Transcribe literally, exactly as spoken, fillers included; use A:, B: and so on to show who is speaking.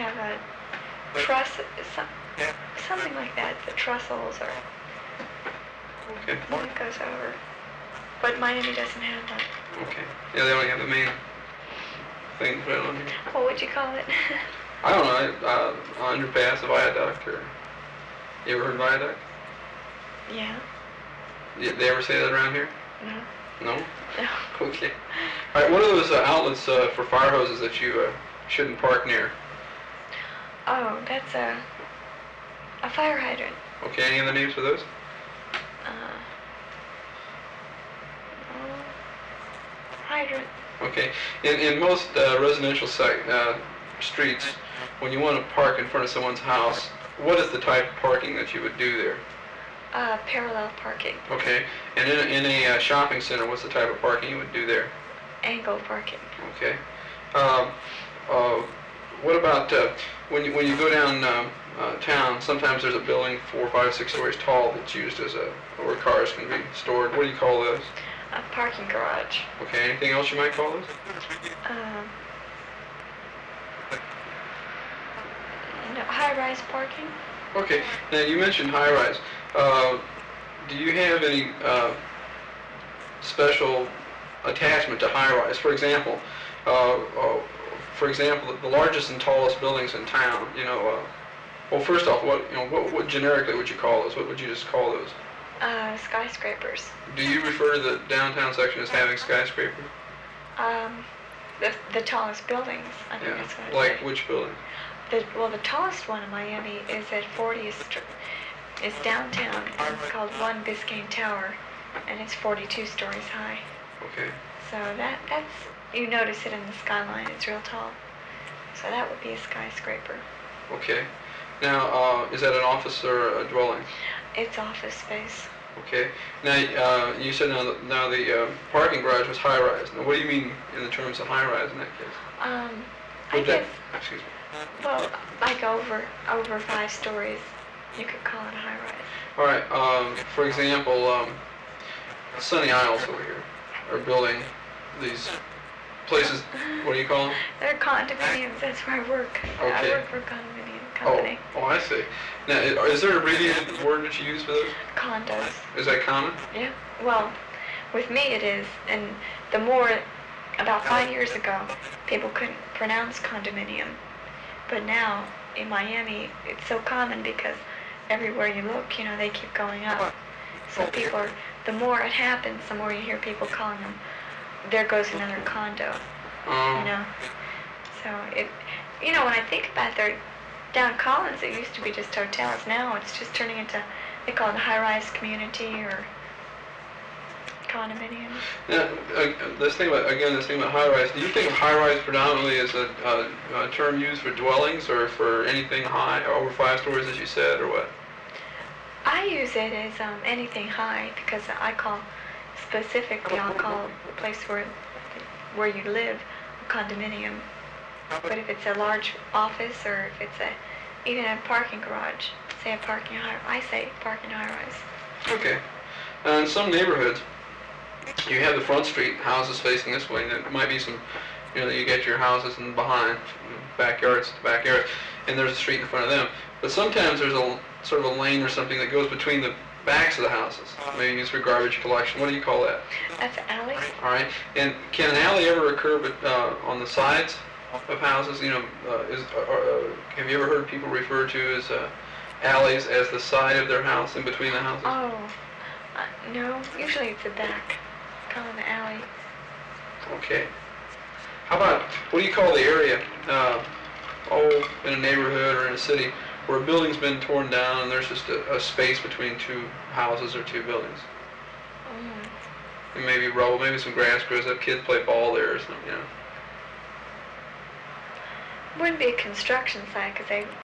A: have a truss, some, something like that, the trussels or
B: Okay.
A: what goes over. But Miami doesn't have that.
B: Okay. Yeah, they only have the main thing right on here.
A: What would you call it?
B: I don't know, uh, underpass, a viaduct, or... You ever heard viaduct?
A: Yeah.
B: Did they ever say that around here?
A: No.
B: No?
A: No.
B: Okay. All right, what are those uh, outlets uh, for fire hoses that you uh, shouldn't park near?
A: Oh, that's a a fire hydrant.
B: Okay, any other names for those?
A: Uh, oh, hydrant.
B: Okay. In, in most uh, residential site, uh, streets, when you want to park in front of someone's house, what is the type of parking that you would do there?
A: Uh, parallel parking.
B: Okay. And in a, in a uh, shopping center, what's the type of parking you would do there?
A: Angle parking.
B: Okay. Um, uh, what about uh, when you when you go down um, uh, town? Sometimes there's a building four, five, six stories tall that's used as a where cars can be stored. What do you call those?
A: A parking garage.
B: Okay. Anything else you might call those?
A: Um, no, high-rise parking.
B: Okay. Now you mentioned high-rise. Uh, do you have any uh, special attachment to high-rise? For example, uh, uh, for example, the largest and tallest buildings in town. You know, uh, well, first off, what you know, what, what generically would you call those? What would you just call those?
A: Uh, skyscrapers.
B: Do you refer to the downtown section as having skyscrapers?
A: Um, the the tallest buildings. I think
B: Yeah.
A: that's what I
B: Like
A: say.
B: which building?
A: The well, the tallest one in Miami is at fortieth Street. It's downtown. And it's called One Biscayne Tower, and it's forty-two stories high.
B: Okay.
A: So that that's you notice it in the skyline. It's real tall. So that would be a skyscraper.
B: Okay. Now, uh, is that an office or a dwelling?
A: It's office space.
B: Okay. Now, uh, you said now, the- now the uh, parking garage was high-rise. Now, what do you mean in the terms of high-rise in that case?
A: Um, I
B: Would that-
A: guess
B: Excuse me.
A: well, like over over five stories, you could call it a high rise.
B: All right. Um, for example, um, Sunny Isles over here are building these places. What do you call them?
A: They're condominiums. That's where I work. I
B: Okay.
A: work for a condominium company.
B: Oh, oh, I see. Now, i- is there a abbreviated word that you use for those?
A: Condos.
B: Is that common?
A: Yeah. Well, with me it is, and the more about five years ago, people couldn't pronounce condominium, but now in Miami it's so common because everywhere you look, you know, they keep going up. So people are, the more it happens, the more you hear people calling them, there goes another condo,
B: Um,
A: you know. So it, you know, when I think about their down Collins, it used to be just hotels. Now it's just turning into, they call it a high-rise community or condominiums.
B: Now, uh, this thing about, again, this thing about high-rise, do you think of high-rise predominantly as a, a, a term used for dwellings or for anything high, over five stories, as you said, or what?
A: I use it as um, anything high because I call, specifically I'll call the place where where you live a condominium. But if it's a large office or if it's a, even a parking garage, say a parking high, I say parking high-rise.
B: Okay. Uh, in some neighborhoods, you have the front street, houses facing this way, and there might be some, you know, you get your houses in behind, backyards to backyard, and there's a street in front of them. But sometimes there's a sort of a lane or something that goes between the backs of the houses, maybe used for garbage collection. What do you call that?
A: That's an alley.
B: All right. And can an alley ever occur but, uh, on the sides of houses? You know, uh, is, uh, uh, have you ever heard people refer to as uh, alleys as the side of their house, in between the houses?
A: Oh, uh, no, usually it's the back. Call it an alley.
B: Okay. How about, what do you call the area, uh, oh, in a neighborhood or in a city, where a building's been torn down and there's just a, a space between two houses or two buildings?
A: Mm.
B: And maybe rubble, maybe some grass grows up, kids play ball there or something, you know.
A: Wouldn't be a construction site because they